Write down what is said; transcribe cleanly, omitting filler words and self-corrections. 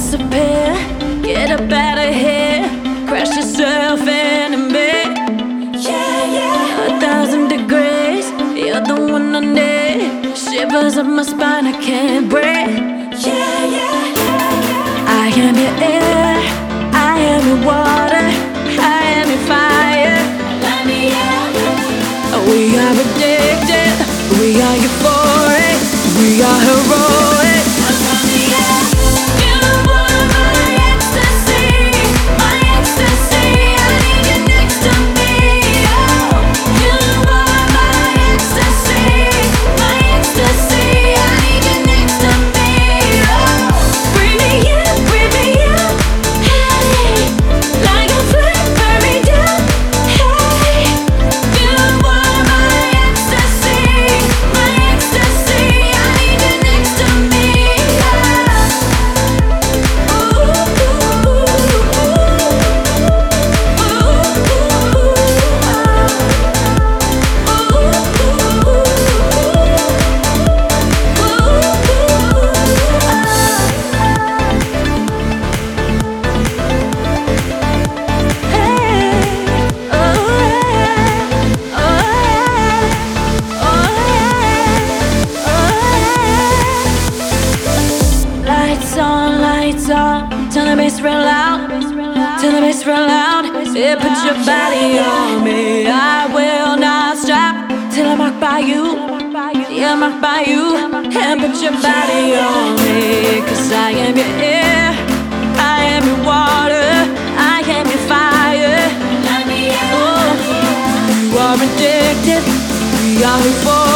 disappear. Get up out of here, crash yourself in bed. Yeah, yeah. 1,000 degrees, you're the one I need. Shivers up my spine, I can't breathe. Yeah, yeah, yeah. I am your air, I am your water, I am your fire. Let me out. We are addicted, we are euphoric, we are heroic. Turn the bass real loud, turn the bass real loud. Yeah, put your body on me, I will not stop till I'm marked by you. Yeah, I'm marked by you. And put your body on me, 'cause I am your air, I am your water, I am your fire. Oh, you are addicted, we are euphoric.